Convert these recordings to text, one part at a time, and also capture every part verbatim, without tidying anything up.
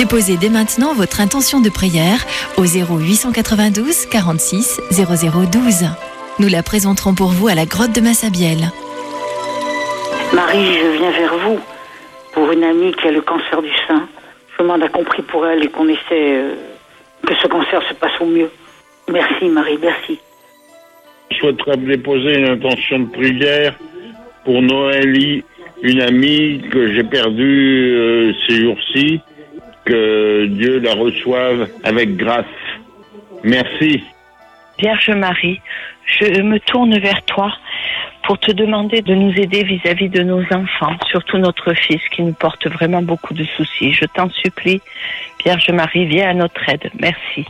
Déposez dès maintenant votre intention de prière au zéro huit cent quatre-vingt-douze quarante-six zéro zéro douze. Nous la présenterons pour vous à la grotte de Massabielle. Marie, je viens vers vous pour une amie qui a le cancer du sein. Je demande à compris pour elle et qu'on essaie euh, que ce cancer se passe au mieux. Merci Marie, merci. Je souhaiterais déposer une intention de prière pour Noélie, une amie que j'ai perdue euh, ces jours-ci. Que Dieu la reçoive avec grâce. Merci. Vierge Marie, je me tourne vers toi pour te demander de nous aider vis-à-vis de nos enfants, surtout notre fils qui nous porte vraiment beaucoup de soucis. Je t'en supplie, Vierge Marie, viens à notre aide. Merci.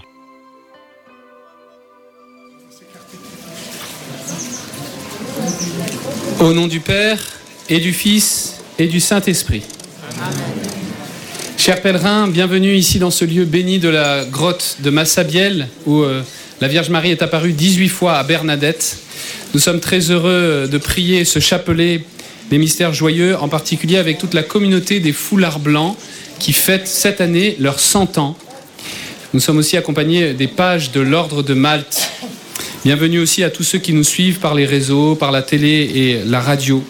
Au nom du Père et du Fils et du Saint-Esprit. Amen. Chers pèlerins, bienvenue ici dans ce lieu béni de la grotte de Massabielle où euh, la Vierge Marie est apparue dix-huit fois à Bernadette. Nous sommes très heureux de prier ce chapelet des mystères joyeux, en particulier avec toute la communauté des foulards blancs qui fête cette année leurs cent ans. Nous sommes aussi accompagnés des pages de l'Ordre de Malte. Bienvenue aussi à tous ceux qui nous suivent par les réseaux, par la télé et la radio.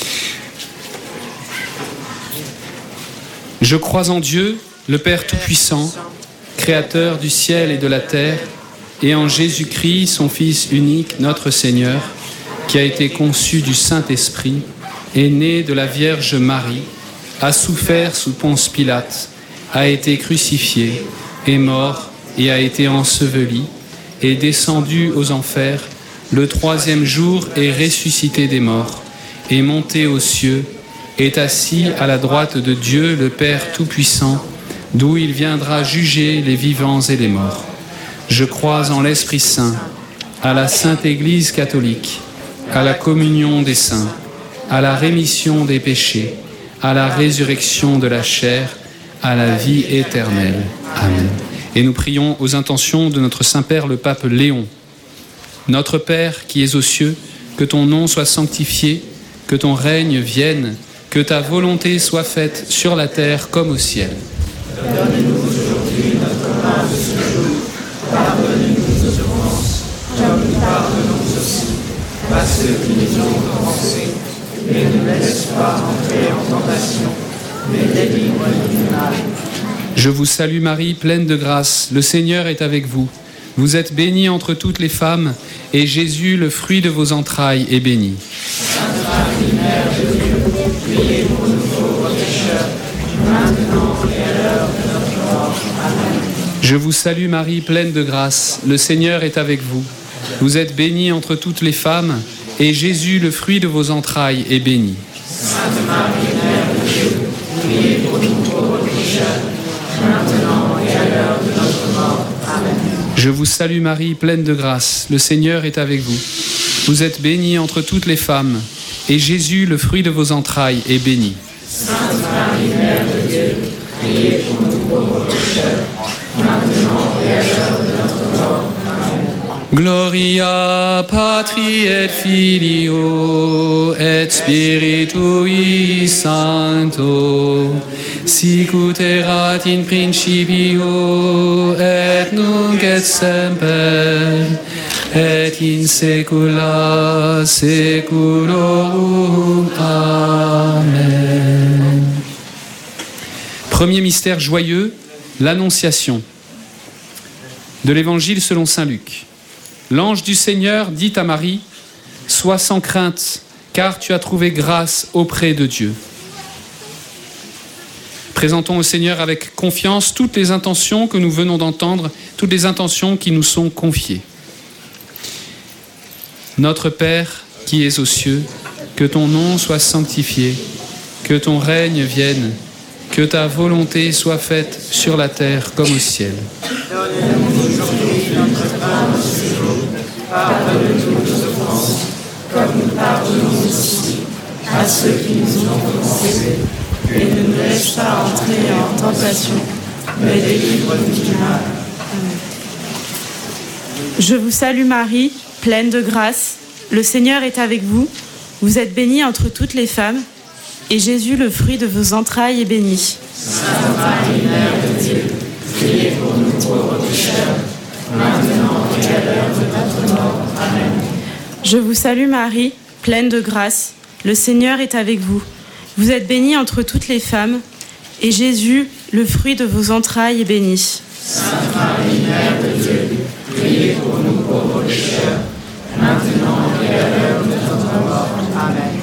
Je crois en Dieu, le Père Tout-Puissant, Créateur du ciel et de la terre, et en Jésus-Christ, son Fils unique, notre Seigneur, qui a été conçu du Saint-Esprit, est né de la Vierge Marie, a souffert sous Ponce Pilate, a été crucifié, est mort et a été enseveli, est descendu aux enfers, le troisième jour est ressuscité des morts, est monté aux cieux, est assis à la droite de Dieu, le Père Tout-Puissant, d'où il viendra juger les vivants et les morts. Je crois en l'Esprit Saint, à la Sainte Église catholique, à la communion des saints, à la rémission des péchés, à la résurrection de la chair, à la vie éternelle. Amen. Et nous prions aux intentions de notre Saint-Père le Pape Léon. Notre Père qui es aux cieux, que ton nom soit sanctifié, que ton règne vienne, que ta volonté soit faite sur la terre comme au ciel. Donne-nous aujourd'hui notre pain de ce jour. Pardonne-nous nos offenses, comme nous pardonnons aussi à ceux qui nous ont offensés. Et ne nous laisse pas entrer en tentation, mais délivre-nous du mal. Je vous salue Marie, pleine de grâce, le Seigneur est avec vous. Vous êtes bénie entre toutes les femmes, et Jésus, le fruit de vos entrailles, est béni. Sainte Marie, Mère de Dieu, priez pour nous pauvres pécheurs, maintenant et à l'heure de notre mort. Amen. Je vous salue Marie, pleine de grâce, le Seigneur est avec vous. Vous êtes bénie entre toutes les femmes, et Jésus, le fruit de vos entrailles, est béni. Sainte Marie, Mère de Dieu, priez pour nous pauvres pécheurs, maintenant et à l'heure de notre mort. Amen. Je vous salue Marie, pleine de grâce, le Seigneur est avec vous. Vous êtes bénie entre toutes les femmes, et Jésus, le fruit de vos entrailles, est béni. Sainte Marie, Mère de Dieu, priez pour nous pauvres pécheurs, maintenant et à l'heure de notre mort. Amen. Gloria Patri et Filio et Spiritui Sancto, sic ut erat in principio et nunc et semper et in saecula saeculorum. Amen. Premier mystère joyeux, l'Annonciation. De l'Évangile selon saint Luc. L'ange du Seigneur dit à Marie, « Sois sans crainte, car tu as trouvé grâce auprès de Dieu. » Présentons au Seigneur avec confiance toutes les intentions que nous venons d'entendre, toutes les intentions qui nous sont confiées. Notre Père, qui es aux cieux, que ton nom soit sanctifié, que ton règne vienne, que ta volonté soit faite sur la terre comme au ciel. Donne-nous aujourd'hui notre pain de ce jour. Pardonne-nous nos offenses, comme nous pardonnons aussi à ceux qui nous ont offensés. Et ne nous laisse pas entrer en tentation, mais délivre-nous du mal. Amen. Je vous salue Marie, pleine de grâce. Le Seigneur est avec vous. Vous êtes bénie entre toutes les femmes, et Jésus, le fruit de vos entrailles, est béni. Sainte Marie, Mère de Dieu, priez pour nous pauvres pécheurs, maintenant et à l'heure de notre mort. Amen. Je vous salue Marie, pleine de grâce, le Seigneur est avec vous. Vous êtes bénie entre toutes les femmes, et Jésus, le fruit de vos entrailles, est béni. Sainte Marie, Mère de Dieu, priez pour nous pauvres pécheurs, maintenant et à l'heure de notre mort. Amen.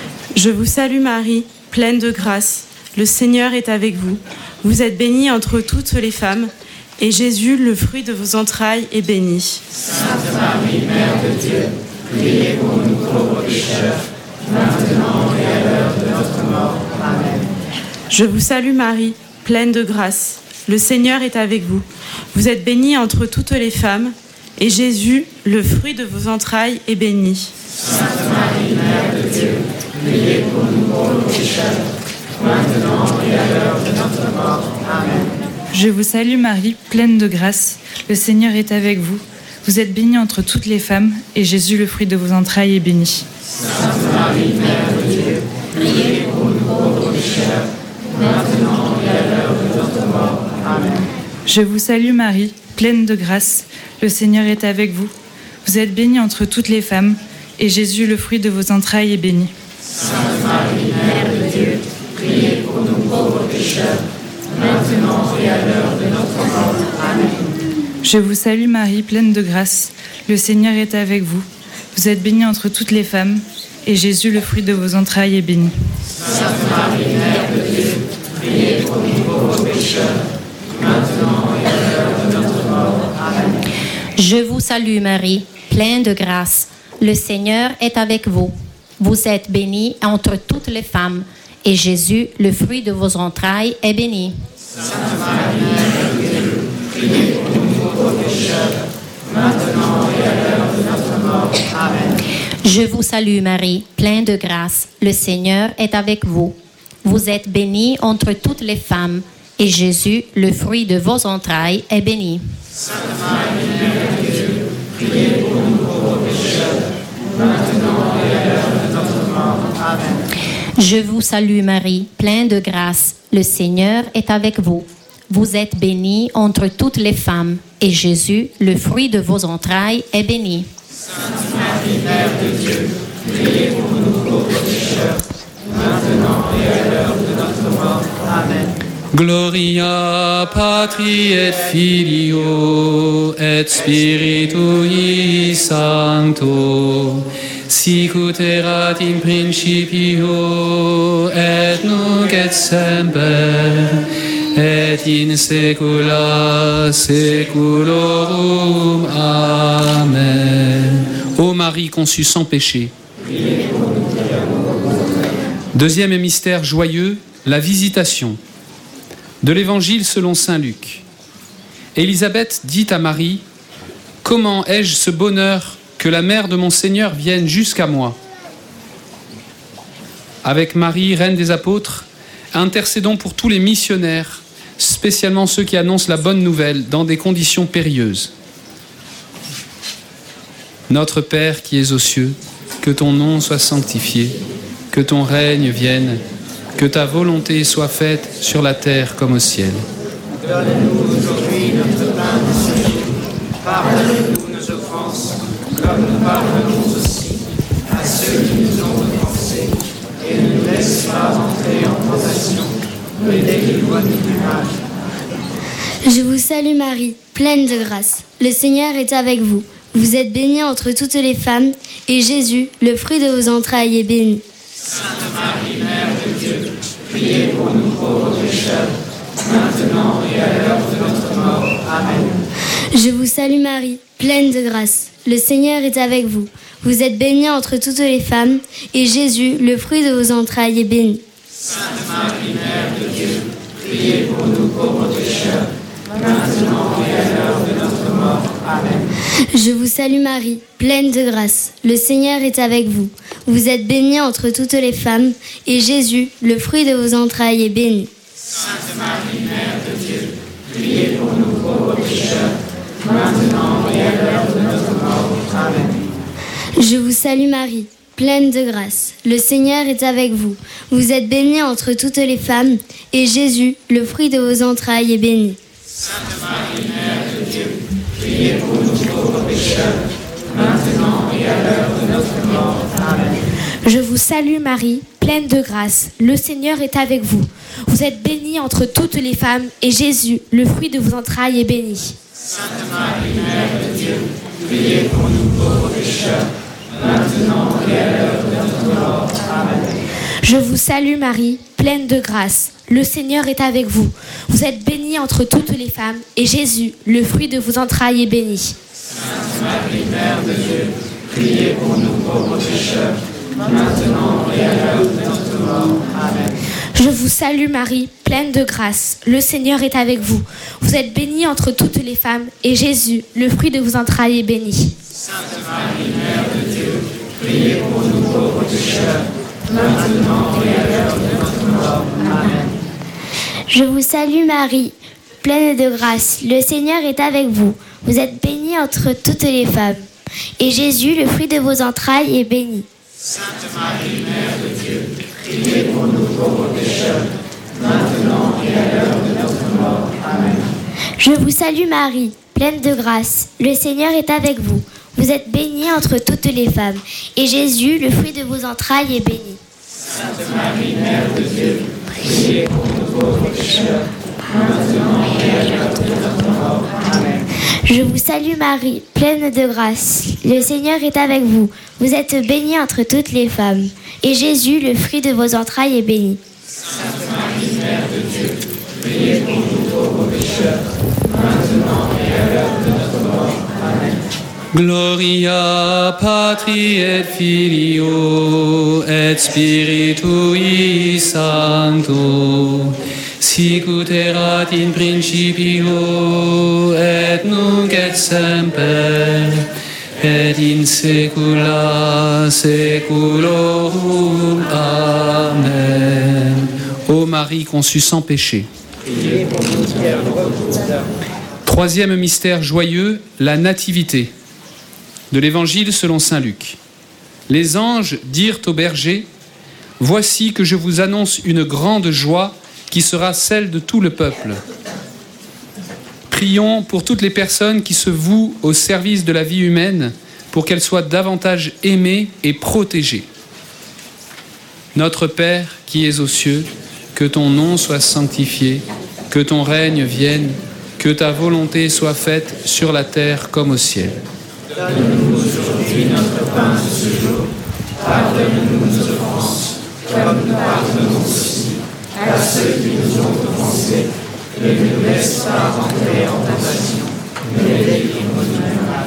Je vous salue Marie, pleine de grâce, le Seigneur est avec vous. Vous êtes bénie entre toutes les femmes, et Jésus, le fruit de vos entrailles, est béni. Sainte Marie, Mère de Dieu, priez pour nous pauvres pécheurs, maintenant et à l'heure de notre mort. Amen. Je vous salue Marie, pleine de grâce, le Seigneur est avec vous. Vous êtes bénie entre toutes les femmes, et Jésus, le fruit de vos entrailles, est béni. Sainte Marie, Mère de Dieu, priez pour nous pauvres pécheurs, maintenant et à l'heure de notre mort. Amen. Je vous salue Marie, pleine de grâce, le Seigneur est avec vous. Vous êtes bénie entre toutes les femmes, et Jésus, le fruit de vos entrailles, est béni. Sainte Marie, Mère de Dieu, priez pour nous pauvres pécheurs, maintenant et à l'heure de notre mort. Amen. Je vous salue Marie, pleine de grâce, le Seigneur est avec vous. Vous êtes bénie entre toutes les femmes, et Jésus, le fruit de vos entrailles, est béni. Sainte Marie, Mère de Dieu, priez pour nous pauvres pécheurs, maintenant et à l'heure de notre mort. Amen. Je vous salue Marie, pleine de grâce, le Seigneur est avec vous. Vous êtes bénie entre toutes les femmes, et Jésus, le fruit de vos entrailles, est béni. Sainte Marie, Mère de Dieu, priez pour nous pauvres pécheurs, maintenant et à l'heure de notre mort. Amen. Je vous salue Marie, pleine de grâce, le Seigneur est avec vous. Vous êtes bénie entre toutes les femmes, et Jésus, le fruit de vos entrailles, est béni. Sainte Marie, Mère de Dieu, priez pour nous pauvres pécheurs, maintenant et à l'heure de notre mort. Amen. Je vous salue Marie, pleine de grâce, le Seigneur est avec vous. Vous êtes bénie entre toutes les femmes, et Jésus, le fruit de vos entrailles, est béni. Sainte Marie, Mère de Dieu, priez pour nous pauvres pécheurs, maintenant et à l'heure de notre mort. Amen. Je vous salue Marie, pleine de grâce, le Seigneur est avec vous. Vous êtes bénie entre toutes les femmes, et Jésus, le fruit de vos entrailles, est béni. Sainte Marie, Mère de Dieu, priez pour nous pauvres pécheurs, maintenant et à l'heure de notre mort. Amen. Gloria Patri et Filio et Spiritui Sancto, sic ut erat in principio et nunc et semper et in saecula saeculorum. Amen. Ô Marie conçue sans péché. Deuxième mystère joyeux, la visitation. De l'Évangile selon saint Luc. Élisabeth dit à Marie : « Comment ai-je ce bonheur que la mère de mon Seigneur vienne jusqu'à moi ?» Avec Marie, reine des apôtres, intercédons pour tous les missionnaires, spécialement ceux qui annoncent la bonne nouvelle dans des conditions périlleuses. Notre Père qui es aux cieux, que ton nom soit sanctifié, que ton règne vienne, que ta volonté soit faite sur la terre comme au ciel. Donne-nous aujourd'hui notre pain de ce jour. Pardonne-nous nos offenses, comme nous pardonnons aussi à ceux qui nous ont offensés. Et ne nous laisse pas entrer en tentation, mais délivre-nous du mal. Je vous salue Marie, pleine de grâce. Le Seigneur est avec vous. Vous êtes bénie entre toutes les femmes, et Jésus, le fruit de vos entrailles, est béni. Sainte Marie, Mère de Dieu, priez pour nous pauvres pécheurs, maintenant et à l'heure de notre mort. Amen. Je vous salue Marie, pleine de grâce. Le Seigneur est avec vous. Vous êtes bénie entre toutes les femmes, et Jésus, le fruit de vos entrailles, est béni. Sainte Marie, Mère de Dieu, priez pour nous pauvres pécheurs, maintenant et à l'heure de notre mort. Amen. Je vous salue Marie, pleine de grâce. Le Seigneur est avec vous. Vous êtes bénie entre toutes les femmes, et Jésus, le fruit de vos entrailles, est béni. Sainte Marie, Mère de Dieu, priez pour nous pauvres pécheurs, maintenant et à l'heure de notre mort. Amen. Je vous salue Marie, pleine de grâce. Le Seigneur est avec vous. Vous êtes bénie entre toutes les femmes, et Jésus, le fruit de vos entrailles, est béni. Sainte Marie, Mère de Dieu, priez pour nous pauvres pécheurs, maintenant et à l'heure de notre mort. Amen. Je vous salue Marie, pleine de grâce. Le Seigneur est avec vous. Vous êtes bénie entre toutes les femmes, et Jésus, le fruit de vos entrailles, est béni. Sainte Marie, Mère de Dieu, priez pour nous pauvres pécheurs, maintenant et à l'heure de notre mort. Amen. Je vous salue Marie, pleine de grâce. Le Seigneur est avec vous. Vous êtes bénie entre toutes les femmes, et Jésus, le fruit de vos entrailles, est béni. Sainte Marie, Mère de Dieu, priez pour nous pauvres pécheurs, maintenant et à l'heure de notre mort. Amen. Je vous salue Marie, pleine de grâce. Le Seigneur est avec vous. Vous êtes bénie entre toutes les femmes, et Jésus, le fruit de vos entrailles, est béni. Sainte Marie, Mère de Dieu, priez pour nous pauvres pécheurs, maintenant et à l'heure de notre mort. Amen. Je vous salue Marie, pleine de grâce. Le Seigneur est avec vous. Vous êtes bénie entre toutes les femmes, et Jésus, le fruit de vos entrailles, est béni. Sainte Marie, Mère de Dieu, priez pour nous pauvres pécheurs, maintenant et à l'heure de notre mort. Amen. Je vous salue Marie, pleine de grâce. Le Seigneur est avec vous. Vous êtes bénie entre toutes les femmes, et Jésus, le fruit de vos entrailles, est béni. Sainte Marie, Mère de Dieu, priez pour nous pauvres pécheurs, maintenant et à l'heure de notre mort. Amen. Je vous salue Marie, pleine de grâce. Le Seigneur est avec vous. Vous êtes bénie entre toutes les femmes, et Jésus, le fruit de vos entrailles, est béni. Sainte Marie, Mère de Dieu, priez pour nous pauvres pécheurs, maintenant et à l'heure de notre mort. Amen. Gloria Patri et Filio et Spiritui Sancto, sic ut erat in principio et nunc et semper et in saecula saeculorum. Amen. Ô Marie conçue sans péché. Troisième mystère joyeux, la nativité. De l'Évangile selon saint Luc. Les anges dirent aux bergers, « Voici que je vous annonce une grande joie qui sera celle de tout le peuple. » Prions pour toutes les personnes qui se vouent au service de la vie humaine pour qu'elles soient davantage aimées et protégées. Notre Père qui es aux cieux, que ton nom soit sanctifié, que ton règne vienne, que ta volonté soit faite sur la terre comme au ciel. Donne-nous aujourd'hui notre pain de ce jour. Pardonne-nous nos offenses, comme nous pardonnons aussi à ceux qui nous ont offensés. Et ne nous laisse pas rentrer en tentation, mais délivre-nous du mal.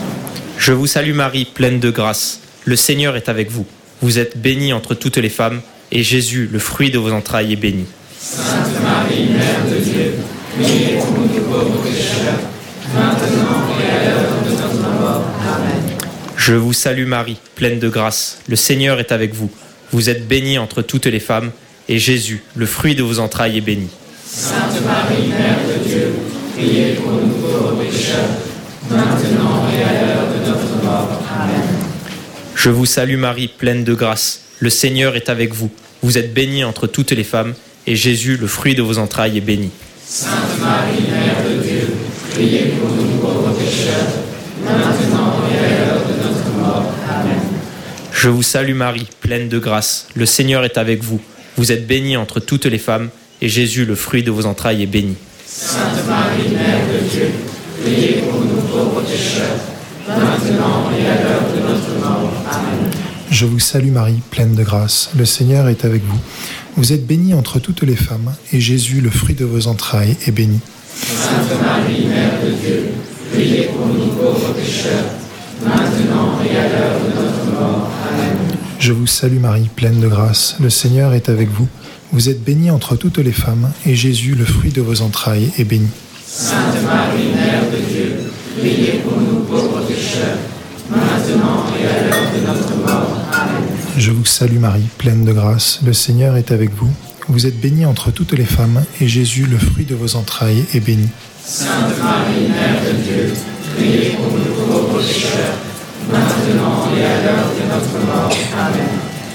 Je vous salue Marie, pleine de grâce. Le Seigneur est avec vous. Vous êtes bénie entre toutes les femmes, et Jésus, le fruit de vos entrailles, est béni. Sainte Marie, Mère de Dieu, priez pour nous pauvres pécheurs, maintenant et à l'heure de notre mort. Amen. Je vous salue Marie, pleine de grâce. Le Seigneur est avec vous. Vous êtes bénie entre toutes les femmes, et Jésus, le fruit de vos entrailles, est béni. Sainte Marie, Mère de Dieu, priez pour nous pauvres pécheurs, maintenant et à l'heure de notre mort. Amen. Je vous salue Marie, pleine de grâce. Le Seigneur est avec vous. Vous êtes bénie entre toutes les femmes, et Jésus, le fruit de vos entrailles, est béni. Sainte Marie, Mère de Dieu, priez pour nous pauvres pécheurs, maintenant et à l'heure de notre mort. Amen. Je vous salue Marie, pleine de grâce. Le Seigneur est avec vous. Vous êtes bénie entre toutes les femmes, et Jésus, le fruit de vos entrailles, est béni. Sainte Marie, Mère de Dieu, priez pour nous pauvres pécheurs, maintenant et à l'heure de notre mort. Amen. Je vous salue Marie, pleine de grâce. Le Seigneur est avec vous. Vous êtes bénie entre toutes les femmes, et Jésus, le fruit de vos entrailles, est béni. Sainte Marie, Mère de Dieu, priez pour nous pauvres pécheurs, maintenant et à l'heure de notre mort. Amen. Je vous salue Marie, pleine de grâce. Le Seigneur est avec vous. Vous êtes bénie entre toutes les femmes, et Jésus, le fruit de vos entrailles, est béni. Sainte Marie, Mère de Dieu, priez pour nous pauvres pécheurs, maintenant et à l'heure de notre mort. Amen. Je vous salue Marie, pleine de grâce. Le Seigneur est avec vous. Vous êtes bénie entre toutes les femmes, et Jésus, le fruit de vos entrailles, est béni. Sainte Marie, Mère de Dieu, priez pour nous pauvres pécheurs, maintenant et à l'heure de notre mort. Amen.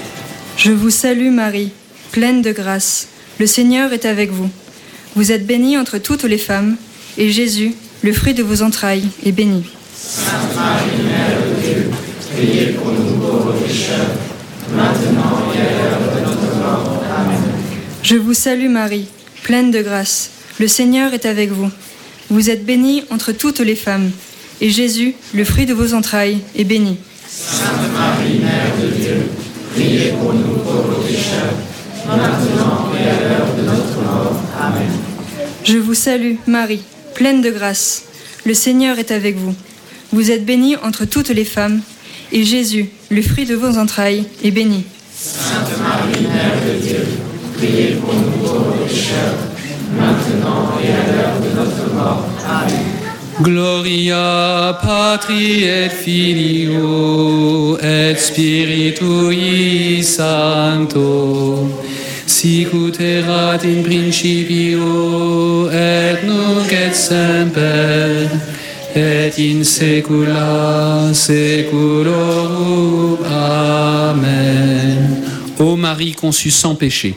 Je vous salue Marie, pleine de grâce. Le Seigneur est avec vous. Vous êtes bénie entre toutes les femmes, et Jésus, le fruit de vos entrailles, est béni. Sainte Marie, Mère de Dieu, priez pour nous pauvres pécheurs, maintenant et à l'heure de notre mort. Amen. Je vous salue Marie, pleine de grâce. Le Seigneur est avec vous. Vous êtes bénie entre toutes les femmes, et Jésus, le fruit de vos entrailles, est béni. Sainte Marie, Mère de Dieu, priez pour nous pauvres pécheurs, maintenant et à l'heure de notre mort. Amen. Je vous salue Marie, pleine de grâce. Le Seigneur est avec vous. Vous êtes bénie entre toutes les femmes, et Jésus, le fruit de vos entrailles, est béni. Sainte Marie, Mère de Dieu, priez pour nous pauvres pécheurs, maintenant et à l'heure de notre mort. Amen. Gloria Patri et Filio et Spiritui Sancto, sic ut erat in principio et nunc et semper et in saecula saeculorum. Amen. Ô Marie conçue sans péché.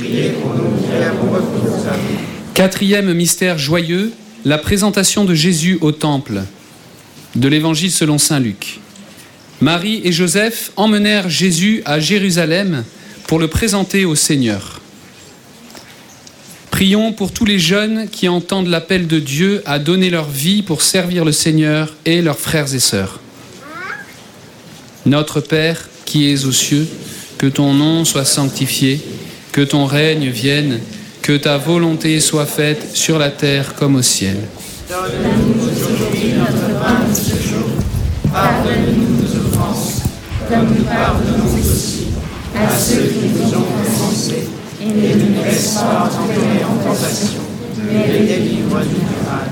Quatrième mystère joyeux, la présentation de Jésus au temple, de l'Évangile selon saint Luc. Marie et Joseph emmenèrent Jésus à Jérusalem pour le présenter au Seigneur. Prions pour tous les jeunes qui entendent l'appel de Dieu à donner leur vie pour servir le Seigneur et leurs frères et sœurs. Notre Père qui es aux cieux, que ton nom soit sanctifié, que ton règne vienne, que ta volonté soit faite sur la terre comme au ciel. Donne-nous aujourd'hui notre pain de ce jour. Pardonne-nous nos offenses, comme nous pardonnons aussi à ceux qui nous ont offensés. Et ne nous laisse pas entrer en tentation, mais délivre-nous du mal.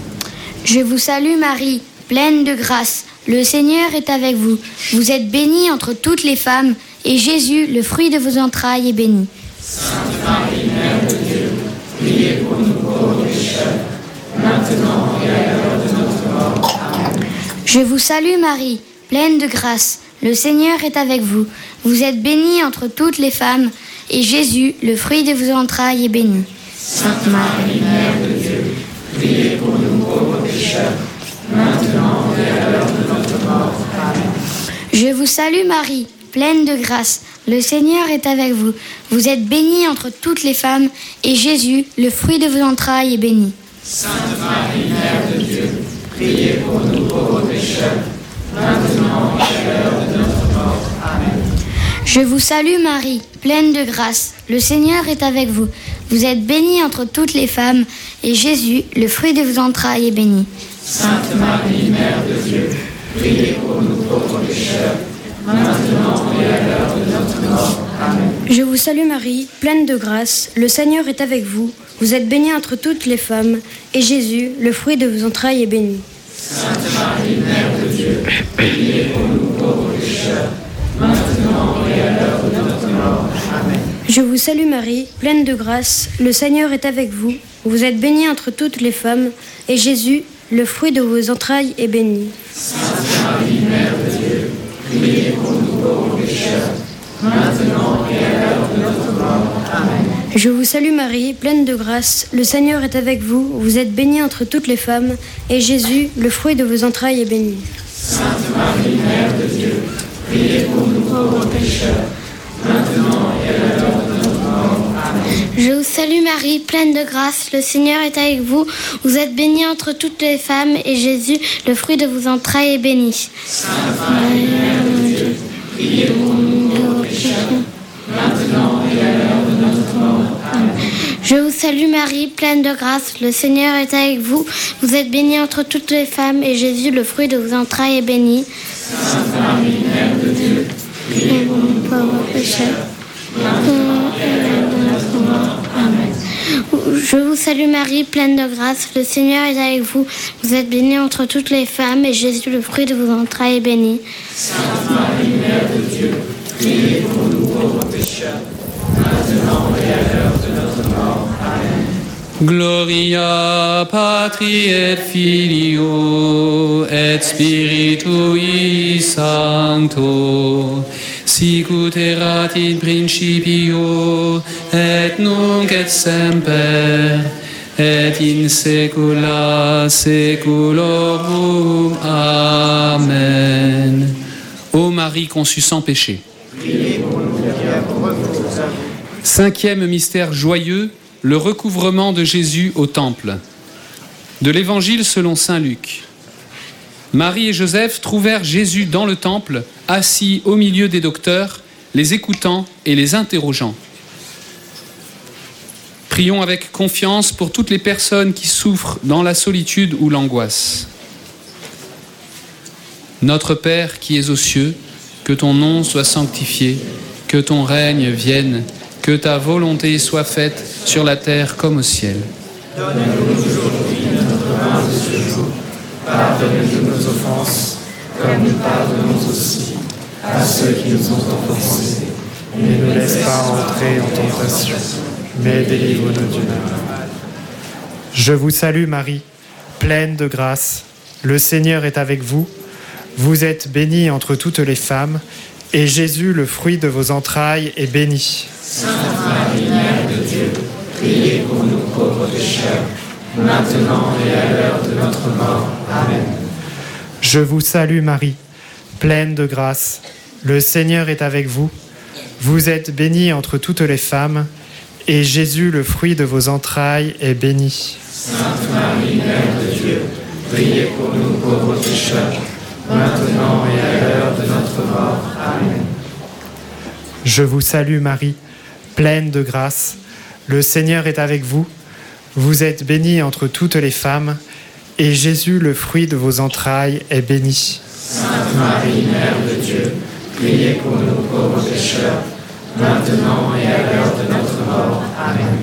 Je vous salue Marie, pleine de grâce. Le Seigneur est avec vous. Vous êtes bénie entre toutes les femmes, et Jésus, le fruit de vos entrailles, est béni. Sainte Marie, Mère de Dieu, priez pour nous pauvres pécheurs, maintenant et à l'heure de notre mort. Amen. Je vous salue Marie, pleine de grâce. Le Seigneur est avec vous. Vous êtes bénie entre toutes les femmes, et Jésus, le fruit de vos entrailles, est béni. Sainte Marie, Mère de Dieu, priez pour nous pauvres pécheurs, maintenant et à l'heure de notre mort. Amen. Je vous salue Marie, pleine de grâce. Le Seigneur est avec vous. Vous êtes bénie entre toutes les femmes, et Jésus, le fruit de vos entrailles, est béni. Sainte Marie, Mère de Dieu, priez pour nous pauvres pécheurs, maintenant et à l'heure de notre mort. Amen. Je vous salue Marie, pleine de grâce. Le Seigneur est avec vous. Vous êtes bénie entre toutes les femmes, et Jésus, le fruit de vos entrailles, est béni. Sainte Marie, Mère de Dieu, priez pour nous pauvres pécheurs, maintenant et à l'heure de notre mort. Amen. Je vous salue Marie, pleine de grâce. Le Seigneur est avec vous. Vous êtes bénie entre toutes les femmes, et Jésus, le fruit de vos entrailles, est béni. Sainte Marie, Mère de Dieu, priez pour nous pauvres pécheurs, maintenant et à l'heure de notre mort. Amen. Je vous salue Marie, pleine de grâce. Le Seigneur est avec vous. Vous êtes bénie entre toutes les femmes, et Jésus, le fruit de vos entrailles, est béni. Sainte Marie, Mère de Dieu, priez pour nous pauvres pécheurs, maintenant et à l'heure de notre mort. Amen. Je vous salue Marie, pleine de grâce. Le Seigneur est avec vous. Vous êtes bénie entre toutes les femmes, et Jésus, le fruit de vos entrailles, est béni. Sainte Marie, Mère de Dieu, priez pour nous pauvres pécheurs, maintenant et à l'heure de notre mort. Amen. Je vous salue Marie, pleine de grâce. Le Seigneur est avec vous. Vous êtes bénie entre toutes les femmes, et Jésus, le fruit de vos entrailles, est béni. Sainte Marie, Mère de Dieu, priez pour nous pauvres pécheurs, maintenant et à l'heure de notre mort. Amen. Je vous salue Marie, pleine de grâce. Le Seigneur est avec vous. Vous êtes bénie entre toutes les femmes, et Jésus, le fruit de vos entrailles, est béni. Sainte Marie, Mère de Dieu, priez pour nous pauvres pécheurs, maintenant et à l'heure de notre mort. Amen. Je vous salue Marie, pleine de grâce. Le Seigneur est avec vous. Vous êtes bénie entre toutes les femmes, et Jésus, le fruit de vos entrailles, est béni. Sainte Marie, Mère de Dieu, priez pour nous pauvres pécheurs, maintenant et à l'heure de notre mort. Amen. Gloria Patri et Filio et Spiritui Sancto, sic ut erat in principio et nunc et semper et in saecula saeculorum. Amen. Ô Marie conçue sans péché. Cinquième mystère joyeux, le recouvrement de Jésus au temple. De l'Évangile selon saint Luc. Marie et Joseph trouvèrent Jésus dans le temple, assis au milieu des docteurs, les écoutant et les interrogeant. Prions avec confiance pour toutes les personnes qui souffrent dans la solitude ou l'angoisse. Notre Père qui es aux cieux, que ton nom soit sanctifié, que ton règne vienne, que ta volonté soit faite sur la terre comme au ciel. Donne-nous aujourd'hui notre pain de ce jour. Pardonne-nous nos offenses, comme nous pardonnons aussi à ceux qui nous ont offensés. Et ne nous laisse pas entrer en tentation, mais délivre-nous du mal. Je vous salue Marie, pleine de grâce. Le Seigneur est avec vous. Vous êtes bénie entre toutes les femmes, et Jésus, le fruit de vos entrailles, est béni. Sainte Marie, Mère de Dieu, priez pour nous pauvres pécheurs, maintenant et à l'heure de notre mort. Amen. Je vous salue Marie, pleine de grâce. Le Seigneur est avec vous. Vous êtes bénie entre toutes les femmes, et Jésus, le fruit de vos entrailles, est béni. Sainte Marie, Mère de Dieu, priez pour nous pauvres pécheurs, maintenant et à l'heure de notre mort. Amen. Je vous salue Marie, pleine de grâce. Le Seigneur est avec vous. Vous êtes bénie entre toutes les femmes, et Jésus, le fruit de vos entrailles, est béni. Sainte Marie, Mère de Dieu, priez pour nous pauvres pécheurs, maintenant et à l'heure de notre mort. Amen.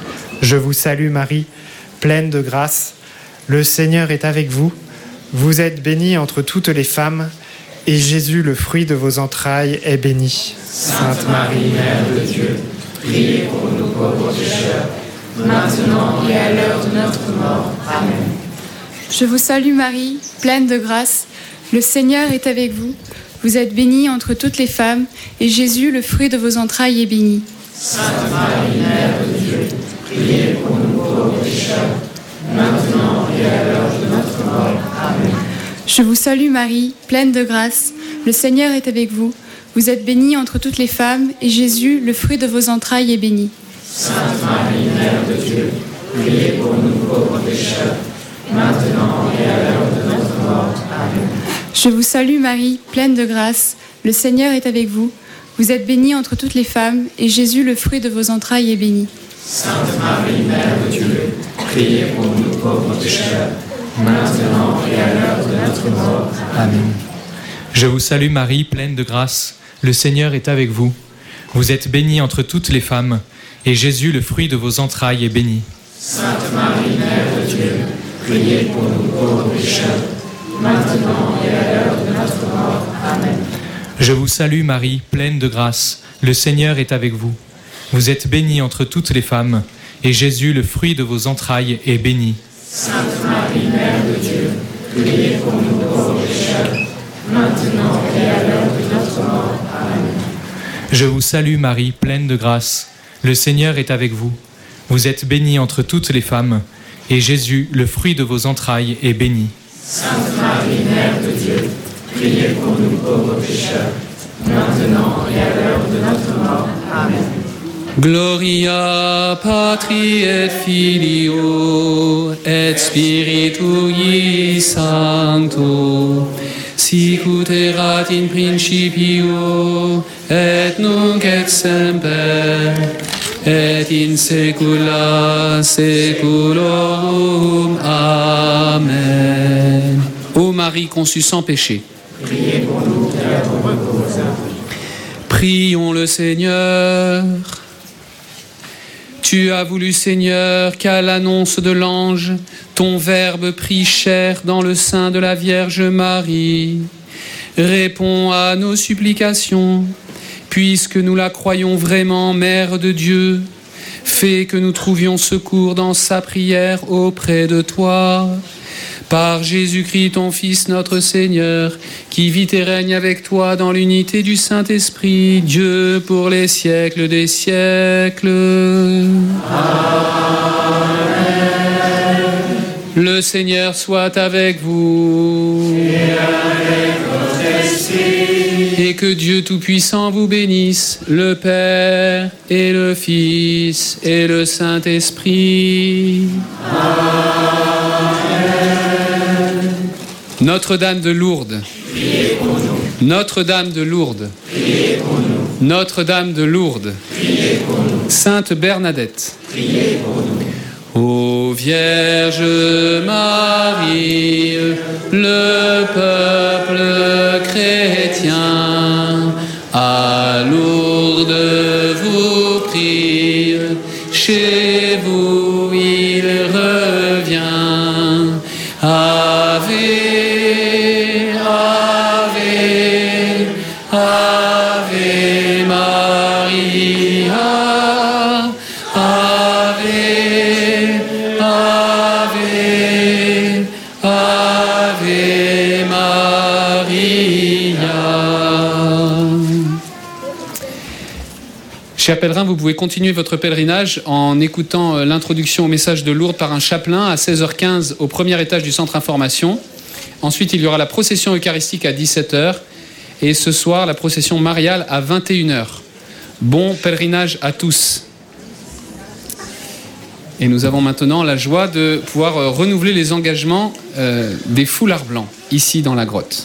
Je vous salue Marie, pleine de grâce. Le Seigneur est avec vous. Vous êtes bénie entre toutes les femmes, et Jésus, le fruit de vos entrailles, est béni. Sainte Marie, Mère de Dieu, priez pour nous pauvres pécheurs, maintenant et à l'heure de notre mort. Amen. Je vous salue Marie, pleine de grâce. Le Seigneur est avec vous. Vous êtes bénie entre toutes les femmes, et Jésus, le fruit de vos entrailles, est béni. Sainte Marie, Mère de Dieu, priez pour nous pauvres pécheurs, maintenant et à l'heure de notre mort. Amen. Je vous salue Marie, pleine de grâce. Le Seigneur est avec vous. Vous êtes bénie entre toutes les femmes, et Jésus, le fruit de vos entrailles, est béni. Sainte Marie, Mère de Dieu, priez pour nous pauvres pécheurs, maintenant et à l'heure de notre mort. Amen. Je vous salue Marie, pleine de grâce. Le Seigneur est avec vous. Vous êtes bénie entre toutes les femmes, et Jésus, le fruit de vos entrailles, est béni. Sainte Marie, Mère de Dieu, priez pour nous pauvres pécheurs, maintenant et à l'heure de notre mort. Amen. Je vous salue Marie, pleine de grâce. Le Seigneur est avec vous. Vous êtes bénie entre toutes les femmes, et Jésus, le fruit de vos entrailles, est béni. Sainte Marie, Mère de Dieu, priez pour nous pauvres pécheurs, maintenant et à l'heure de notre mort. Amen. Je vous salue Marie, pleine de grâce. Le Seigneur est avec vous. Vous êtes bénie entre toutes les femmes, et Jésus, le fruit de vos entrailles, est béni. Sainte Marie, Mère de Dieu, priez pour nous pauvres pécheurs, maintenant et à l'heure de notre mort. Amen. Je vous salue Marie, pleine de grâce. Le Seigneur est avec vous. Vous êtes bénie entre toutes les femmes, et Jésus, le fruit de vos entrailles, est béni. Sainte Marie, Mère de Dieu, priez pour nous pauvres pécheurs, maintenant et à l'heure de notre mort. Amen. Gloria Patri et Filio et Spiritui Sancto, sic ut erat in principio et nunc et semper et in saecula saeculorum. Amen. Ô Marie conçue sans péché, priez pour nous pauvres pauvres. Prions le Seigneur. Tu as voulu, Seigneur, qu'à l'annonce de l'ange, ton Verbe prit chair dans le sein de la Vierge Marie. Réponds à nos supplications, puisque nous la croyons vraiment Mère de Dieu. Fais que nous trouvions secours dans sa prière auprès de toi. Par Jésus-Christ, ton Fils, notre Seigneur, qui vit et règne avec toi dans l'unité du Saint-Esprit, Dieu pour les siècles des siècles. Amen. Le Seigneur soit avec vous. Et avec votre esprit. Et que Dieu Tout-Puissant vous bénisse, le Père et le Fils et le Saint-Esprit. Amen. Notre-Dame de Lourdes. Priez pour nous. Notre-Dame de Lourdes. Priez pour nous. Notre-Dame de Lourdes. Priez pour nous. Sainte Bernadette. Priez pour nous. Ô Vierge Marie, le peuple chrétien, à Lourdes vous prie, chez vous il revient. Ave, Ave, Ave Maria, Ave, Ave, Ave Maria. Chers pèlerins, vous pouvez continuer votre pèlerinage en écoutant l'introduction au message de Lourdes par un chapelain à seize heures quinze au premier étage du centre information. Ensuite, il y aura la procession eucharistique à dix-sept heures et ce soir, la procession mariale à vingt et une heures. Bon pèlerinage à tous. Et nous avons maintenant la joie de pouvoir renouveler les engagements euh, des foulards blancs, ici dans la grotte.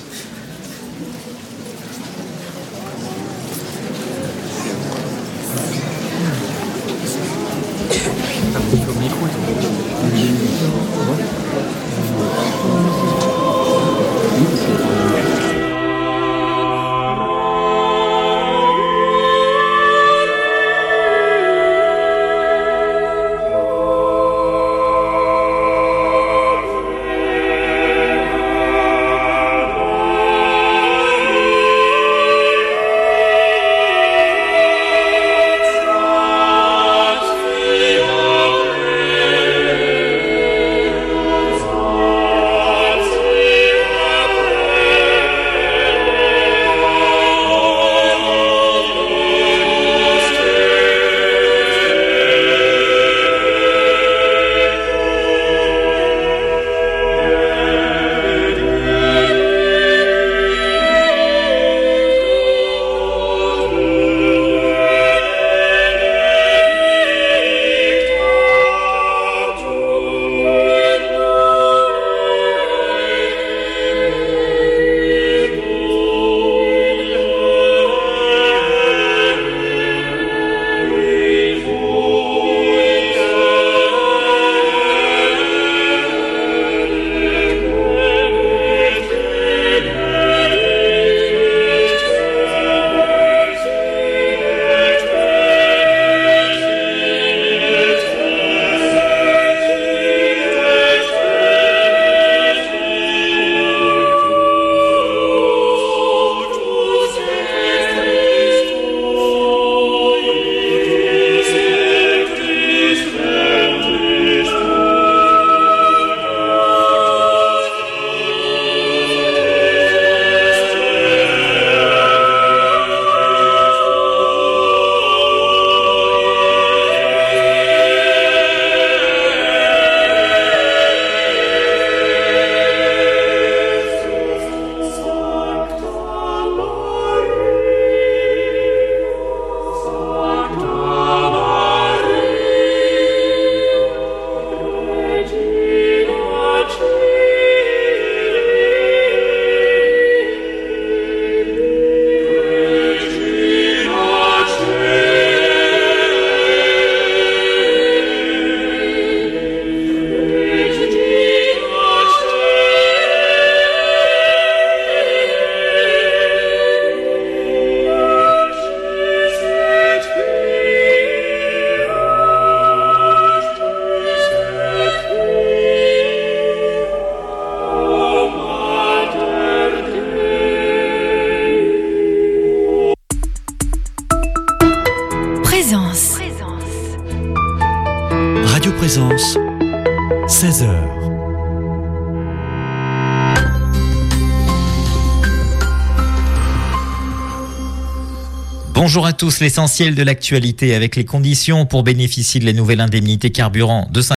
Radio Présence, seize heures. Bonjour à tous, l'essentiel de l'actualité avec les conditions pour bénéficier de la nouvelle indemnité carburant de